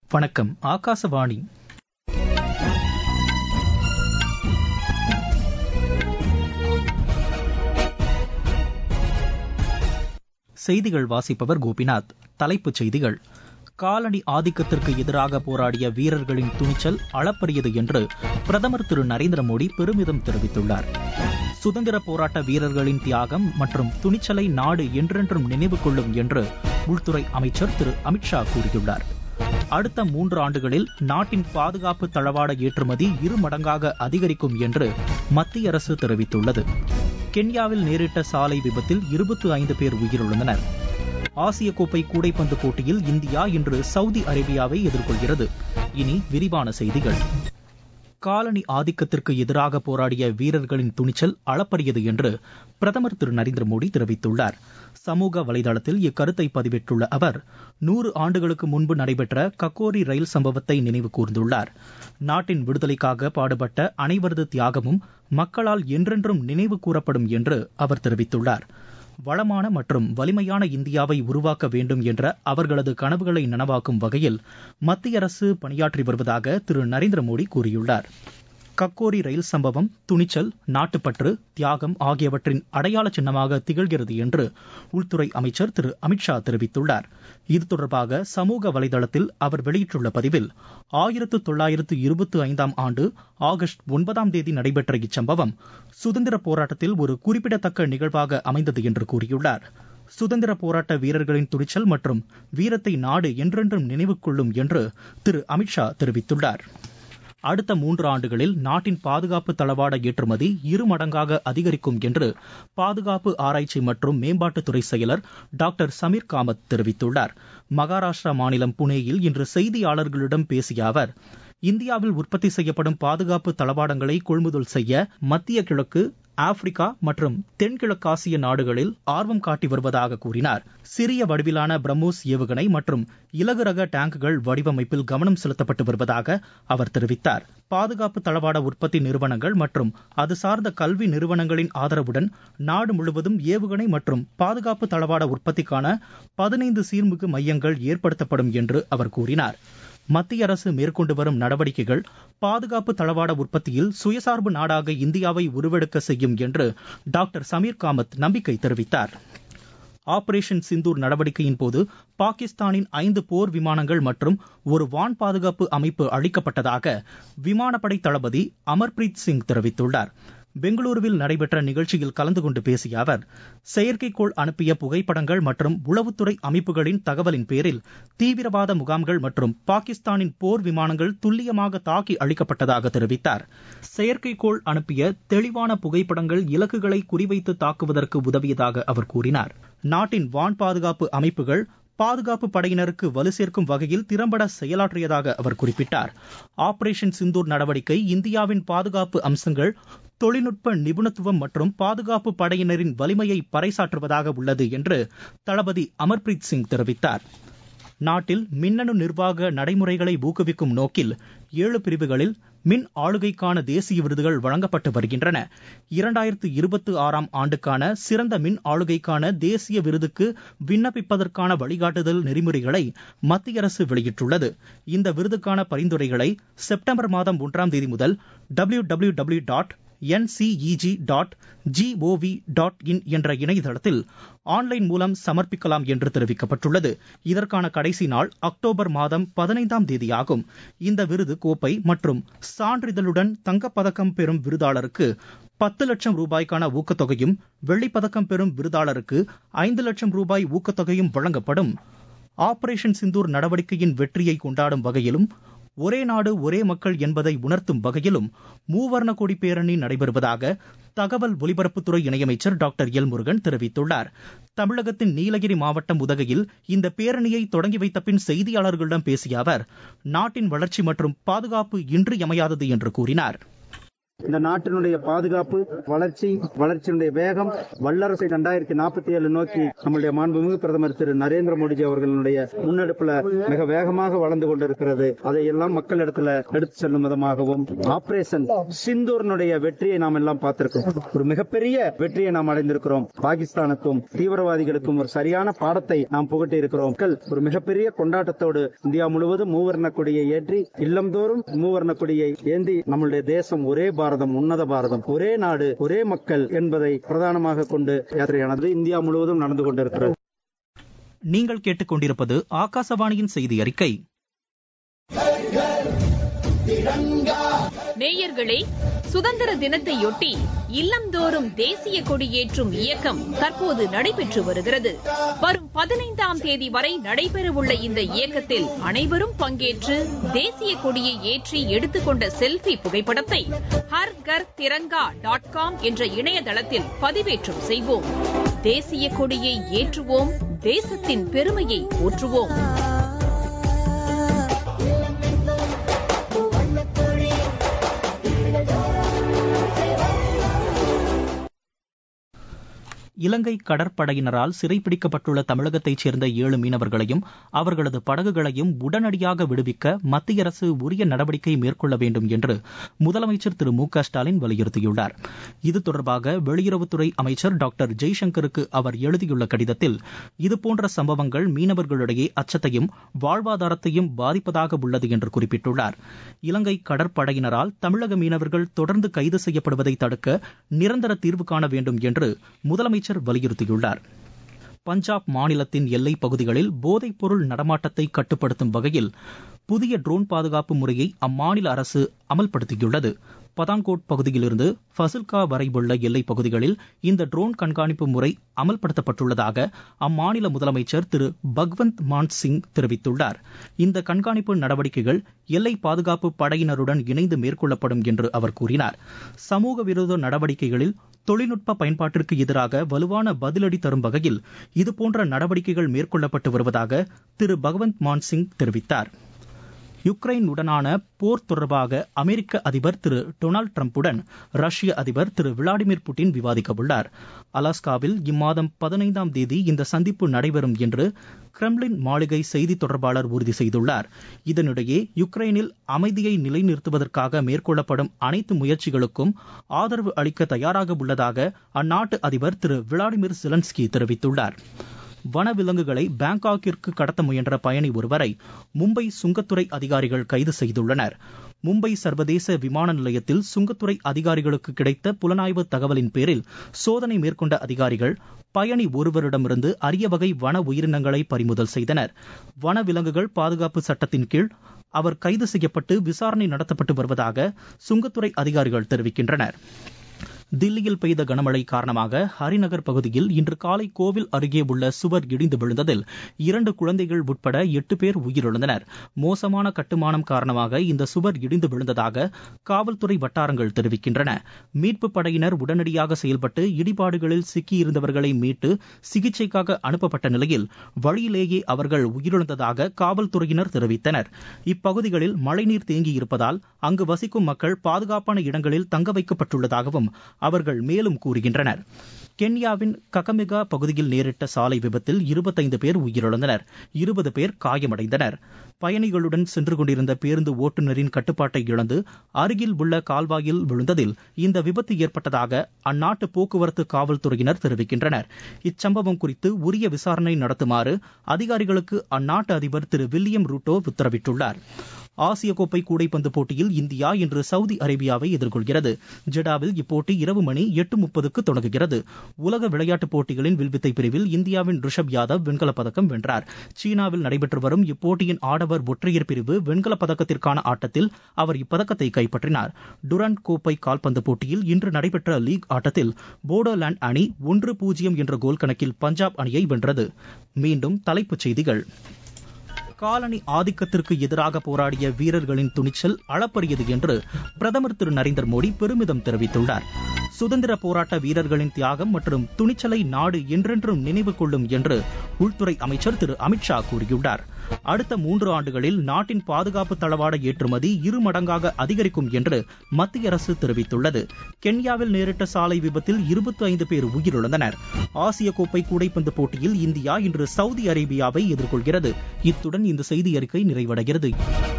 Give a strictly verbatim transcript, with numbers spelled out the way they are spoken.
வணக்கம். ஆகாசவாணி. செய்திகள் வாசிப்பவர் கோபிநாத். தலைப்புச் செய்திகள். காலனி ஆதிக்கத்திற்கு எதிராக போராடிய வீரர்களின் துணிச்சல் அளப்பரியது என்று பிரதமர் திரு நரேந்திர மோடி பெருமிதம் தெரிவித்துள்ளார். சுதந்திர போராட்ட வீரர்களின் தியாகம் மற்றும் துணிச்சலை நாடு என்றென்றும் நினைவு கொள்ளும் என்று உள்துறை அமைச்சர் திரு அமித்ஷா கூறியுள்ளார். அடுத்த மூன்று ஆண்டுகளில் நாட்டின் பாதுகாப்பு தளவாட ஏற்றுமதி இரு மடங்காக அதிகரிக்கும் என்று மத்திய அரசு தெரிவித்துள்ளது. கென்யாவில் நேரிட்ட சாலை விபத்தில் இருபத்தி ஐந்து பேர் உயிரிழந்தனர். ஆசிய கோப்பை கூடைப்பந்து போட்டியில் இந்தியா இன்று சவுதி அரேபியாவை எதிர்கொள்கிறது. இனி விரிவான செய்திகள். காலனி ஆதிக்கத்திற்கு எதிராக போராடிய வீரர்களின் துணிச்சல் அளப்பரியது என்று பிரதமர் திரு நரேந்திர மோடி தெரிவித்துள்ளார். சமூக வலைதளத்தில் இக்கருத்தை பதிவிட்டுள்ள அவர், நூறு ஆண்டுகளுக்கு முன்பு நடைபெற்ற கக்கோரி ரயில் சம்பவத்தை நினைவு கூர்ந்துள்ளார். நாட்டின் விடுதலைக்காக பாடுபட்ட அனைவரது தியாகமும் மக்களால் என்றென்றும் நினைவு கூறப்படும் என்று அவர் தெரிவித்துள்ளார். வளமான மற்றும் வலிமையான இந்தியாவை உருவாக்க வேண்டும் என்ற அவர்களது கனவுகளை நனவாக்கும் வகையில் மத்திய அரசு பணியாற்றி வருவதாக திரு நரேந்திர மோடி கூறியுள்ளார். கக்கோரி ரயில் சம்பவம் துணிச்சல், நாட்டுப்பற்று, தியாகம் ஆகியவற்றின் அடையாள சின்னமாக திகழ்கிறது என்று உள்துறை அமைச்சர் திரு அமித்ஷா தெரிவித்துள்ளார். இது தொடர்பாக சமூக வலைதளத்தில் அவர் வெளியிட்டுள்ள பதிவில், ஆயிரத்து தொள்ளாயிரத்து இருபத்தி ஐந்தாம் ஆண்டு ஆகஸ்ட் ஒன்பதாம் தேதி நடைபெற்ற இச்சம்பவம் சுதந்திர போராட்டத்தில் ஒரு குறிப்பிடத்தக்க நிகழ்வாக அமைந்தது என்று கூறியுள்ளார். சுதந்திர போராட்ட வீரர்களின் துணிச்சல் மற்றும் வீரத்தை நாடு என்றென்றும் நினைவு கொள்ளும் என்று திரு அமித்ஷா தெரிவித்துள்ளார். அடுத்த மூன்று ஆண்டுகளில் நாட்டின் பாதுகாப்பு தளவாட ஏற்றுமதி இரு மடங்காக அதிகரிக்கும் என்று பாதுகாப்பு ஆராய்ச்சி மற்றும் மேம்பாட்டுத்துறை செயலர் டாக்டர் சமீர் காமத் தெரிவித்துள்ளார். மகாராஷ்டிரா மாநிலம் புனேயில் இன்று செய்தியாளர்களிடம் பேசிய அவர், இந்தியாவில் உற்பத்தி செய்யப்படும் பாதுகாப்பு தளவாடங்களை கொள்முதல் செய்ய மத்திய கிழக்கு, ஆப்பிரிக்கா மற்றும் தென்கிழக்காசிய நாடுகளில் ஆர்வம் காட்டி வருவதாக கூறினார். சிறிய வடிவிலான பிரம்மோஸ் ஏவுகணை மற்றும் இலகு ரக டேங்குகள் வடிவமைப்பில் கவனம் செலுத்தப்பட்டு வருவதாக அவர் தெரிவித்தார். பாதுகாப்பு தளவாட உற்பத்தி நிறுவனங்கள் மற்றும் அது சார்ந்த கல்வி நிறுவனங்களின் ஆதரவுடன் நாடு முழுவதும் ஏவுகணை மற்றும் பாதுகாப்பு தளவாட உற்பத்திக்கான பதினைந்து சீர்மிகு மையங்கள் ஏற்படுத்தப்படும் என்று அவர் கூறினார். மத்திய அரசு மேற்கொண்டு வரும் நடவடிக்கைகள் பாதுகாப்பு தளவாட உற்பத்தியில் சுயசார்பு நாடாக இந்தியாவை உருவெடுக்க செய்யும் என்று டாக்டர் சமீர் காமத் நம்பிக்கை தெரிவித்தார். ஆபரேஷன் சிந்தூர் நடவடிக்கையின் போது பாகிஸ்தானின் ஐந்து போர் விமானங்கள் மற்றும் ஒரு வான் பாதுகாப்பு அமைப்பு அளிக்கப்பட்டதாக விமானப்படை தளபதி அமர்பிரீத் சிங் தெரிவித்துள்ளார். பெங்களூருவில் நடைபெற்ற நிகழ்ச்சியில் கலந்து கொண்டு பேசிய அவர், செயற்கைக்கோள் அனுப்பிய புகைப்படங்கள் மற்றும் உளவுத்துறை அமைப்புகளின் தகவலின் பேரில் தீவிரவாத முகாம்கள் மற்றும் பாகிஸ்தானின் போர் விமானங்கள் துல்லியமாக தாக்கி அளிக்கப்பட்டதாக தெரிவித்தார். செயற்கைக்கோள் அனுப்பிய தெளிவான புகைப்படங்கள் இலக்குகளை குறிவைத்து தாக்குவதற்கு உதவியதாக அவர் கூறினார். நாட்டின் வான் பாதுகாப்பு அமைப்புகள் பாதுகாப்பு படையினருக்கு வலு சேர்க்கும் வகையில் திறம்பட செயலாற்றியதாக அவர் குறிப்பிட்டார். ஆபரேஷன் சிந்தூர் நடவடிக்கை இந்தியாவின் பாதுகாப்பு அம்சங்கள், தொழில்நுட்ப நிபுணத்துவம் மற்றும் பாதுகாப்பு படையினரின் வலிமையை பறைசாற்றுவதாக உள்ளது என்று தளபதி அமர்பிரீத் சிங் தெரிவித்தார். நாட்டில் மின்னணு நிர்வாக நடைமுறைகளை ஊக்குவிக்கும் நோக்கில் ஏழு பிரிவுகளில் மின் ஆளுகைக்கான தேசிய விருதுகள் வழங்கப்பட்டு வருகின்றன. இரண்டாயிரத்து இருபத்தி ஆறாம் ஆண்டுக்கான சிறந்த மின் ஆளுகைக்கான தேசிய விருதுக்கு விண்ணப்பிப்பதற்கான வழிகாட்டுதல் நெறிமுறைகளை மத்திய அரசு வெளியிட்டுள்ளது. இந்த விருதுக்கான பரிந்துரைகளை செப்டம்பர் மாதம் ஒன்றாம் தேதி முதல் W W W dot N C E G dot gov dot in என்ற இணையதளத்தில் ஆன்லைன் மூலம் சமர்ப்பிக்கலாம் என்று தெரிவிக்கப்பட்டுள்ளது. இதற்கான கடைசி நாள் அக்டோபர் மாதம் பதினைந்தாம் தேதியாகும். இந்த விருது கோப்பை மற்றும் சான்றிதழுடன் தங்கப்பதக்கம் பெறும் விருதாளருக்கு பத்து லட்சம் ரூபாய்க்கான ஊக்கத்தொகையும், வெள்ளிப்பதக்கம் பெறும் விருதாளருக்கு ஐந்து லட்சம் ரூபாய் ஊக்கத்தொகையும் வழங்கப்படும். ஆபரேஷன் சிந்தூர் நடவடிக்கையின் வெற்றியை கொண்டாடும் வகையிலும் ஒரே நாடு ஒரே மக்கள் என்பதை உணர்த்தும் வகையிலும் மூவர்ண கொடி பேரணி நடைபெறுவதாக தகவல் ஒலிபரப்புத்துறை இணையமைச்சர் டாக்டர் எல் முருகன் தெரிவித்துள்ளார். தமிழகத்தின் நீலகிரி மாவட்டம் உதகையில் இந்த பேரணியை தொடங்கி வைத்த பின் செய்தியாளர்களிடம் பேசிய அவர், நாட்டின் வளர்ச்சி மற்றும் பாதுகாப்பு இன்றியமையாதது என்று கூறினார். இந்த நாட்டினுடைய பாதுகாப்பு, வளர்ச்சி, வளர்ச்சியினுடைய வேகம், வல்லரசு இரண்டாயிரத்தி நாற்பத்தி ஏழு நோக்கி நம்முடைய மாண்புமிகு பிரதமர் திரு நரேந்திர மோடிஜி அவர்களுடைய முன்னெடுப்புல மிக வேகமாக வளர்ந்து கொண்டிருக்கிறது. அதையெல்லாம் மக்களிடத்துல எடுத்து செல்லும் விதமாகவும் ஆபரேஷன் சிந்தூர்னுடைய வெற்றியை நாம் எல்லாம் பார்த்திருக்கோம். ஒரு மிகப்பெரிய வெற்றியை நாம் அடைந்திருக்கிறோம். பாகிஸ்தானுக்கும் தீவிரவாதிகளுக்கும் ஒரு சரியான பாடத்தை நாம் புகட்டி இருக்கிறோம். ஒரு மிகப்பெரிய கொண்டாட்டத்தோடு இந்தியா முழுவதும் மூவர்ண கொடியை ஏற்றி, இல்லந்தோறும் மூவர்ண கொடியை ஏந்தி நம்முடைய தேசம் ஒரே பாரதம், உன்னத பாரதம், ஒரே நாடு, ஒரே மக்கள் என்பதை பிரதானமாக கொண்டு யாத்திரையானது இந்தியா முழுவதும் நடந்து கொண்டிருக்கிறது. நீங்கள் கேட்டுக்கொண்டிருப்பது ஆகாசவாணியின் செய்தி அறிக்கை. நேயர்களே, சுதந்திர தினத்தையொட்டி இல்லந்தோறும் தேசிய கொடியேற்றும் இயக்கம் தற்போது நடைபெற்று வருகிறது. வரும் பதினைந்தாம் தேதி வரை நடைபெறவுள்ள இந்த இயக்கத்தில் அனைவரும் பங்கேற்று தேசிய கொடியை ஏற்றி எடுத்துக்கொண்ட செல்ஃபி புகைப்படத்தை ஹர் கர் திரங்கா டாட் காம் என்ற இணையதளத்தில் பதிவேற்றம் செய்வோம். தேசிய கொடியை ஏற்றுவோம், தேசத்தின் பெருமையை போற்றுவோம். இலங்கை கடற்படையினரால் சிறைப்பிடிக்கப்பட்டுள்ள தமிழகத்தைச் சேர்ந்த ஏழு மீனவர்களையும் அவர்களது படகுகளையும் உடனடியாக விடுவிக்க மத்திய அரசு உரிய நடவடிக்கை மேற்கொள்ள வேண்டும் என்று முதலமைச்சர் திரு மு க ஸ்டாலின் வலியுறுத்தியுள்ளார். இது தொடர்பாக வெளியுறவுத்துறை அமைச்சர் டாக்டர் ஜெய்சங்கருக்கு அவர் எழுதியுள்ள கடிதத்தில், இதுபோன்ற சம்பவங்கள் மீனவர்களிடையே அச்சத்தையும் வாழ்வாதாரத்தையும் பாதிப்பதாக உள்ளது என்று குறிப்பிட்டுள்ளார். இலங்கை கடற்படையினரால் தமிழக மீனவர்கள் தொடர்ந்து கைது செய்யப்படுவதை தடுக்க நிரந்தர தீர்வு காண வேண்டும் என்று முதலமைச்சர் வலியுறுத்தியுள்ளார். பஞ்சாப் மாநிலத்தின் எல்லைப் பகுதிகளில் போதைப் பொருள் நடமாட்டத்தை கட்டுப்படுத்தும் வகையில் புதிய ட்ரோன் பாதுகாப்பு முறையை அம்மாநில அரசு அமல்படுத்தியுள்ளது. பதான்கோட் பகுதியிலிருந்து ஃபசில்கா வரை உள்ள எல்லைப் பகுதிகளில் இந்த ட்ரோன் கண்காணிப்பு முறை அமல்படுத்தப்பட்டுள்ளதாக அம்மாநில முதலமைச்சர் திரு பக்வந்த் மான் சிங் தெரிவித்துள்ளார். இந்த கண்காணிப்பு நடவடிக்கைகள் எல்லை பாதுகாப்பு படையினருடன் இணைந்து மேற்கொள்ளப்படும் என்று அவர் கூறினார். சமூக விரோத நடவடிக்கைகளில் தொழில்நுட்ப பயன்பாட்டிற்கு எதிராக வலுவான பதிலடி தரும் வகையில் இதுபோன்ற நடவடிக்கைகள் மேற்கொள்ளப்பட்டு வருவதாக திரு பகவந்த் மான் சிங் தெரிவித்தார். யுக்ரைன் உடனான போர் தொடர்பாக அமெரிக்க அதிபர் திரு டொனால்டு டிரம்புடன் ரஷ்ய அதிபர் திரு விளாடிமிர் புட்டின் விவாதிக்க உள்ளார். அலாஸ்காவில் இம்மாதம் பதினைந்தாம் தேதி இந்த சந்திப்பு நடைபெறும் என்று கிரெம்ளின் மாளிகை செய்தி தொடர்பாளர் உறுதி செய்துள்ளார். இதனிடையே யுக்ரைனில் அமைதியை நிலைநிறுத்துவதற்காக மேற்கொள்ளப்படும் அனைத்து முயற்சிகளுக்கும் ஆதரவு அளிக்க தயாராக உள்ளதாக அந்நாட்டு அதிபர் திரு விளாடிமிர் ஜெலன்ஸ்கி தெரிவித்துள்ளார். வனவிலங்குகளை பாங்காக்கிற்கு கடத்த முயன்ற பயணி ஒருவரை மும்பை சுங்கத்துறை அதிகாரிகள் கைது செய்துள்ளனர். மும்பை சர்வதேச விமான நிலையத்தில் சுங்கத்துறை அதிகாரிகளுக்கு கிடைத்த புலனாய்வு தகவலின் பேரில் சோதனை மேற்கொண்ட அதிகாரிகள் பயணி ஒருவரிடமிருந்து அரிய வகை வன உயிரினங்களை பறிமுதல் செய்தனர். வனவிலங்குகள் பாதுகாப்பு சட்டத்தின் கீழ் அவர் கைது செய்யப்பட்டு விசாரணை நடத்தப்பட்டு வருவதாக சுங்கத்துறை அதிகாரிகள் தெரிவிக்கின்றனர். தில்லியில் பெய்த கனமழை காரணமாக ஹரிநகர் பகுதியில் இன்று காலை கோவில் அருகே உள்ள சுவர் இடிந்து விழுந்ததில் இரண்டு குழந்தைகள் உட்பட எட்டு பேர் உயிரிழந்தனர். மோசமான கட்டுமானம் காரணமாக இந்த சுவர் இடிந்து விழுந்ததாக காவல்துறை வட்டாரங்கள் தெரிவிக்கின்றன. மீட்புப் படையினர் உடனடியாக செயல்பட்டு இடிபாடுகளில் சிக்கியிருந்தவர்களை மீட்டு சிகிச்சைக்காக அனுப்பப்பட்ட நிலையில் வழியிலேயே அவர்கள் உயிரிழந்ததாக காவல்துறையினர் தெரிவித்தனர். இப்பகுதிகளில் மழைநீர் தேங்கியிருப்பதால் அங்கு வசிக்கும் மக்கள் பாதுகாப்பான இடங்களில் தங்க வைக்கப்பட்டுள்ளதாகவும் அவர்கள் மேலும் கூறுகின்றனர். கென்யாவின் ககமெகா பகுதியில் நேரிட்ட சாலை விபத்தில் இருபத்தைந்து பேர் உயிரிழந்தனர். இருபது பேர் காயமடைந்தனர். பயணிகளுடன் சென்று கொண்டிருந்த பேருந்து ஓட்டுநரின் கட்டுப்பாட்டை இழந்து அருகில் உள்ள கால்வாயில் விழுந்ததில் இந்த விபத்து ஏற்பட்டதாக அந்நாட்டு போக்குவரத்து காவல்துறையினர் தெரிவிக்கின்றனர். இச்சம்பவம் குறித்து உரிய விசாரணை நடத்துமாறு அதிகாரிகளுக்கு அந்நாட்டு அதிபர் திரு வில்லியம் ரூட்டோ உத்தரவிட்டுள்ளார். ஆசிய கோப்பை கூடைப்பந்து போட்டியில் இந்தியா இன்று சவுதி அரேபியாவை எதிர்கொள்கிறது. ஜெடாவில் இப்போட்டி இரவு மணி எட்டு முப்பதுக்கு தொடங்குகிறது. உலக விளையாட்டுப் போட்டிகளின் வில்வித்தை பிரிவில் இந்தியாவின் ரிஷப் யாதவ் வெண்கலப் பதக்கம் வென்றார். சீனாவில் நடைபெற்று வரும் இப்போட்டியின் ஆடவர் ஒற்றையர் பிரிவு வெண்கலப் பதக்கத்திற்கான ஆட்டத்தில் அவர் இப்பதக்கத்தை கைப்பற்றினார். டுரண்ட் கோப்பை கால்பந்து போட்டியில் இன்று நடைபெற்ற லீக் ஆட்டத்தில் போடோலாந்து அணி ஒன்று பூஜ்ஜியம் என்ற கோல் கணக்கில் பஞ்சாப் அணியை வென்றது. மீண்டும் தலைப்புச் செய்திகள். காலனி ஆதிக்கத்திற்கு எதிராக போராடிய வீரர்களின் துணிச்சல் அளப்பரியது என்று பிரதமர் திரு நரேந்திர மோடி பெருமிதம் தெரிவித்துள்ளார். சுதந்திர போராட்ட வீரர்களின் தியாகம் மற்றும் துணிச்சலை நாடு என்றென்றும் நினைவு கொள்ளும் என்று உள்துறை அமைச்சர் திரு அமித்ஷா கூறியுள்ளார். அடுத்த மூன்று ஆண்டுகளில் நாட்டின் பாதுகாப்பு தளவாட ஏற்றுமதி இரு மடங்காக அதிகரிக்கும் என்று மத்திய அரசு தெரிவித்துள்ளது. கென்யாவில் நேரிட்ட சாலை விபத்தில் இருபத்தி ஐந்து பேர் உயிரிழந்தனர். ஆசிய கோப்பை கூடைப்பந்து போட்டியில் இந்தியா இன்று சவுதி அரேபியாவை எதிர்கொள்கிறது. இத்துடன் இந்த செய்தி அறிக்கை நிறைவடைகிறது.